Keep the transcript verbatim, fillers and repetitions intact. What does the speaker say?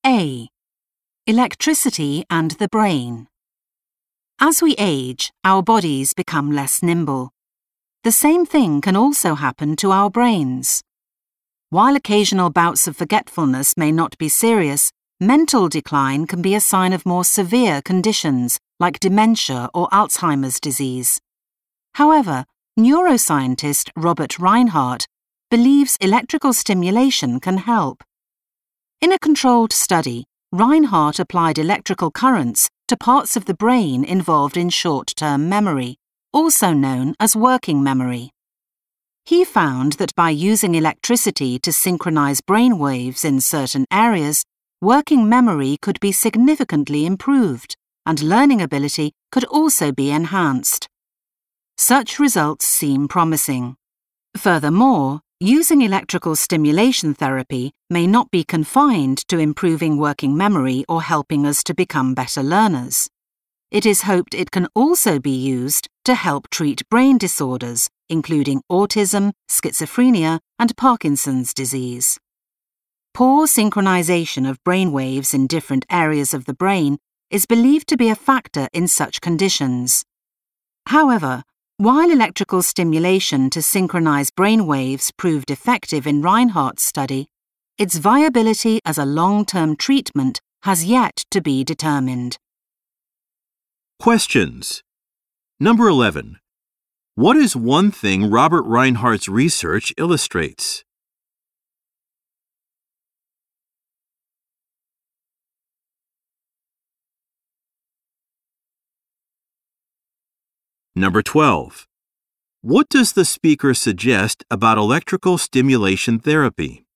A. Electricity and the brain. As we age, our bodies become less nimble. The same thing can also happen to our brains. While occasional bouts of forgetfulness may not be serious, mental decline can be a sign of more severe conditions like dementia or Alzheimer's disease. However, neuroscientist Robert Reinhardt believes electrical stimulation can help. In a controlled study, Reinhardt applied electrical currents to parts of the brain involved in short-term memory, also known as working memory. He found that by using electricity to synchronize brain waves in certain areas, working memory could be significantly improved, and learning ability could also be enhanced. Such results seem promising. Furthermore, using electrical stimulation therapy may not be confined to improving working memory or helping us to become better learners. It is hoped it can also be used to help treat brain disorders, including autism, schizophrenia, and Parkinson's disease. Poor synchronization of brain waves in different areas of the brain is believed to be a factor in such conditions. However, while electrical stimulation to synchronize brain waves proved effective in Reinhardt's study, its viability as a long-term treatment has yet to be determined. Questions. Number eleven. What is one thing Robert Reinhardt's research illustrates? Number twelve. What does the speaker suggest about electrical stimulation therapy?